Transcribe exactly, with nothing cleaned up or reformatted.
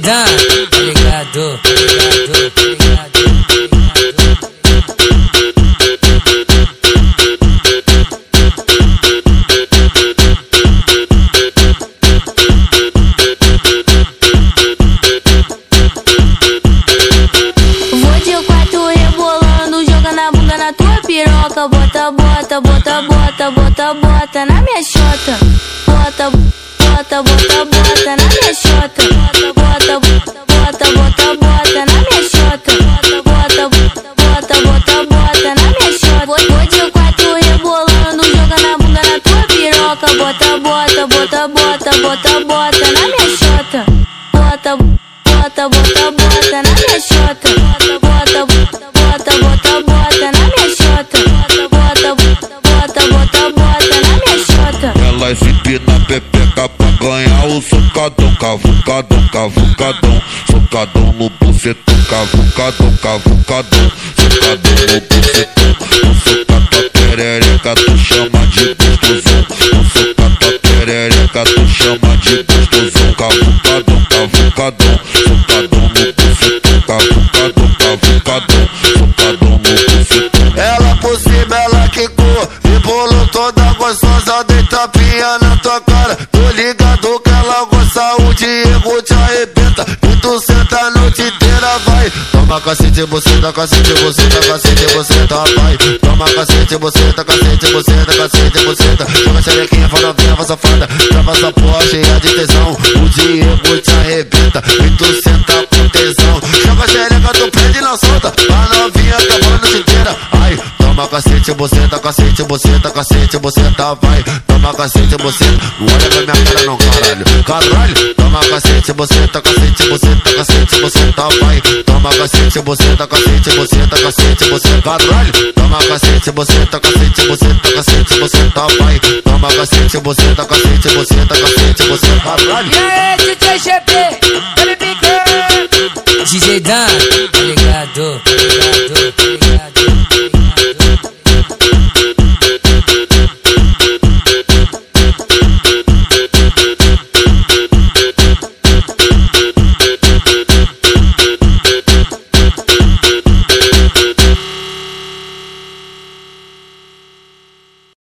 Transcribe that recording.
Dan, tá ligado, tá ligado, tá ligado. Piroca, bota, bota, bota, bota, bota, bota na minha xota. Bota, bota, bota, bota na minha xota. Bota, bota, bota, bota, bota na minha xota. Bota, bota, bota, bota na minha xota. Vou de quatro rebolando, jogando a bunda na tua piroca. Bota, bota, bota, bota, bota, bota na minha xota. Bota, bota, bota, bota na minha xota. Bota, bota, bota, bota, bota na minha xota. Bota, bota, bota, bota na minha xota. Ela se empina pepeca pra ganhar o socadão. Cavucadão, cavucadão, socadão no bucetão. Cavucadão, cavucadão, socadão no bucetão. Não soca tua perereca, tu chama de gostosão. Não soca tua perereca, tu chama de gostosão. Cavucadão, cavucadão, socadão no bucetão. Cavucadão, cavucadão, socadão no bucetão. Ela por cima, ela quicou e bolou toda gostosa, dei tapinha na tua cara. Tô ligado que ela gosta, o Diego te arrebenta e tu senta a noite inteira, vai. Toma cacete, buceta, cacete, buceta, cacete, buceta, vai. Toma cacete, buceta, cacete, buceta, cacete, buceta. Joga xerequinha, fora vinha, vai safada. Trava essa porra cheia de tesão, o Diego te arrebenta e tu senta com tesão. Joga xereca, tu prende e não solta, a novinha acabou a noite inteira. Ai, toma cacete, buceta, cacete, buceta, cacete, buceta, vai. Toma cacete, buceta, não olha pra minha cara não, caralho. Caralho, toma cacete, buceta, cacete, buceta, cacete, buceta, vai. Toma cacete, buceta, cacete, buceta, cacete, buceta, caralho. Toma cacete, buceta, cacete, buceta, cacete, buceta, vai. Toma cacete, buceta, cacete, buceta, cacete, buceta, caralho. E aí, D J G P, D J Dan, tá ligado.